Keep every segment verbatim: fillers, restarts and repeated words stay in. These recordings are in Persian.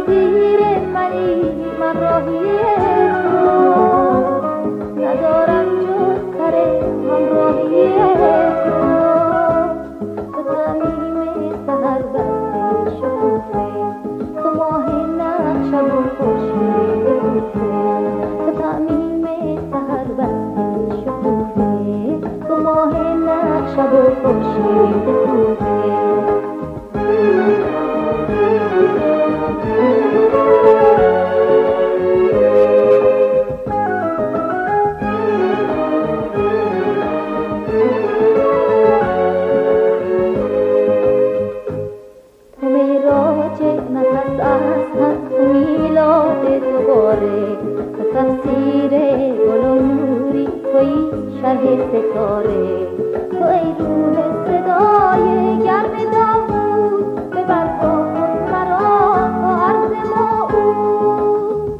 تقدیر منی من راهی تو، ندارم جز سر همراهی تو. تو تعمیم سحر بسته شکوفه، تو ماه نقشب و خورشید کوفه. تو تعمیم سحر بسته شکوفه، تو ماه نقشب و خورشید کوفه. تفسیر گل و نوری توی شرح ستاره، تو ای روح صدای گرم داوود، ببر با خود مرا تا عرض موعود.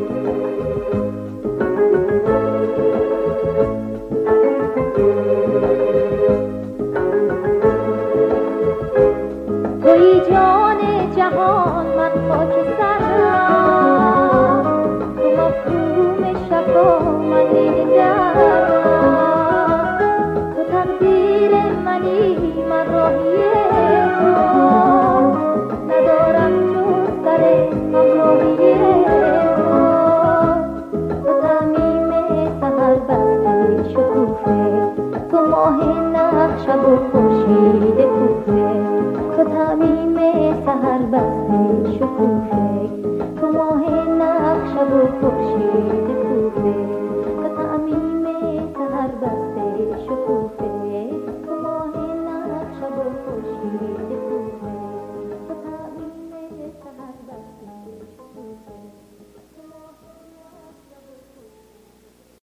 توی جان جهان من خاک سرم، تو مفهوم شفا من لیل دردم. تو تقدیر منی من راهی تو، ندارم جز سر همراهی تو. تو تعمیم سحر بسته شکوفه، تو ماه نقشب و خورشید کوفه. تو تعمیم سحر بسته شکوفه، تو ماه نقشب و خورشید کوفه. تو تعمیم سحر بسته